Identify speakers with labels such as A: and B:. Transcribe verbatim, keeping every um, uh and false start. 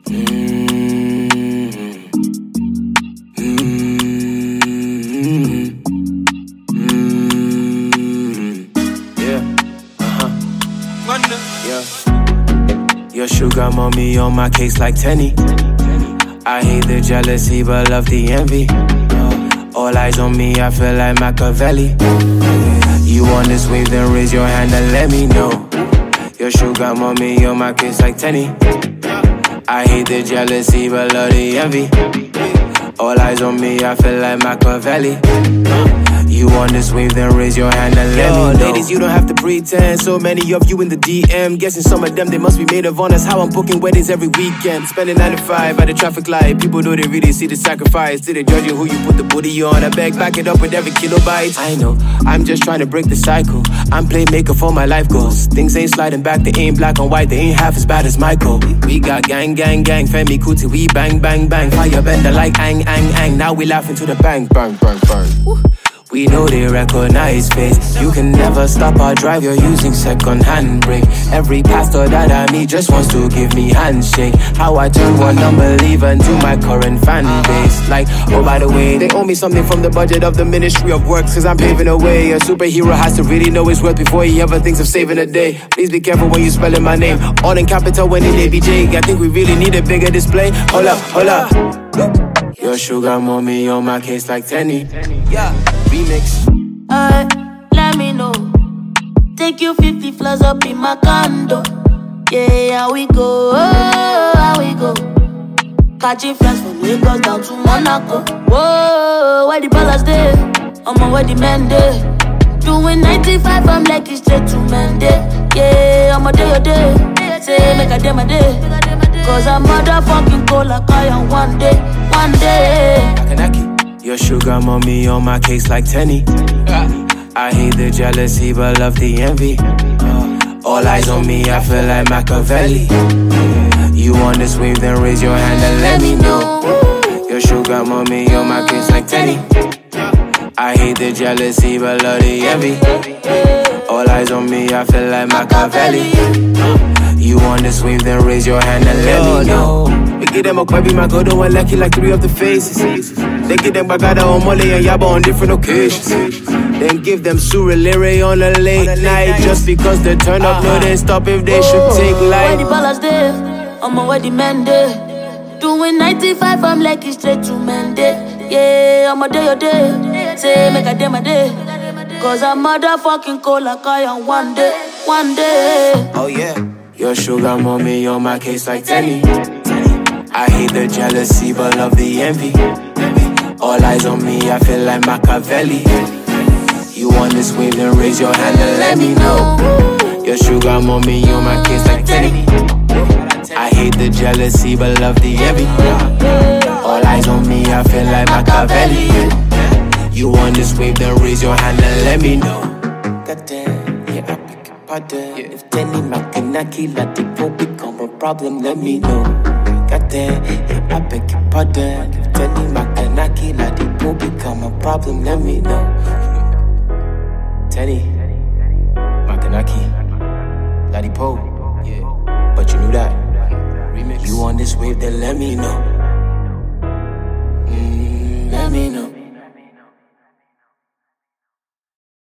A: Your sugar mommy on my case like Tenny. I hate the jealousy but love the envy. All eyes on me, I feel like Machiavelli. You on this wave, then raise your hand and let me know. Your sugar mommy on my case like Tenny. I hate the jealousy but love the envy. All eyes on me, I feel like Machiavelli. You on this wave, then raise your hand and let Yo, me know. Ladies, you don't have to pretend. So many of you in the D M. Guessing some of them, they must be made of honest. How I'm booking weddings every weekend. Spending nine to five at the traffic light. People know they really see the sacrifice. Did they judge you who you put the booty on? I beg, back it up with every kilobyte. I know, I'm just trying to break the cycle. I'm playmaker for my life goals. Things ain't sliding back, they ain't black and white. They ain't half as bad as Michael. We got gang, gang, gang. Femi Kuti, we bang, bang, bang. Fire bender like ang, ang, ang. Now we laughing to the bang, bang, bang, bang. Woo. We know they recognize face. You can never stop our drive, you're using second-hand brake. Every pastor that I meet just wants to give me handshake. How I turn one unbeliever into my current fan base. Like, oh by the way, they owe me something from the budget of the Ministry of Works, cause I'm paving a way. A superhero has to really know his worth before he ever thinks of saving a day. Please be careful when you spelling my name. All in capital when in A B J. I think we really need a bigger display. Hold up, hold up. Your sugar mommy on my case like Tenny. Yeah, remix.
B: Uh, let me know. Take you fifty floors up in my condo. Yeah, how we go, oh, how we go. Catching flights from Lagos down to Monaco. Whoa, where the ballers there? I'm on where the men there. Doing ninety-five, I'm like it's straight to Monday. Yeah, I'm a day a day. Say, make a day my day. Cause I'm motherfucking cold like I am one day, one day.
A: Makanaki, your sugar mommy on my case like Tenny. I hate the jealousy but love the envy. All eyes on me, I feel like Machiavelli. You on this wave, then raise your hand and let me know. Your sugar mommy on my case like Tenny. I hate the jealousy but love the envy. All eyes on me, I feel like Machiavelli. You on this wave, then raise your hand and let Yo, me know. No. We give them a baby, my God, one lucky like three of the faces. They give them Bagada on Molly and Yaba on different occasions. Then give them Surulere on a late, on a late night, night just because they turn up, uh-huh. No, they stop if they should take life.
B: Where the ballers there, I'm on where the men there. Doing ninety-five, I'm like it's straight to Monday. Yeah, I'm a day a day. Say, make a day my day. Cause I'm motherfucking cold like I am one day, one day.
A: Oh yeah. Your sugar mommy on my case like Tenny. I hate the jealousy but love the envy. All eyes on me, I feel like Machiavelli. You on this wave, then raise your hand and let me know. Your sugar mommy on my case like Tenny. I hate the jealousy but love the envy. All eyes on me, I feel like Machiavelli. You on this wave, then raise your hand and let me know. Goddamn, yeah, I pick a pardon. Yeah. If Tenny Makanaki let the poor become a problem, let me know. Goddamn, yeah, I beg your pardon. If Tenny Makanaki let the poor become a problem, let me know. Tenny Makanaki, Ladipo, yeah, but you knew that. Remix. You on this wave, then let me know. Mm, let me know.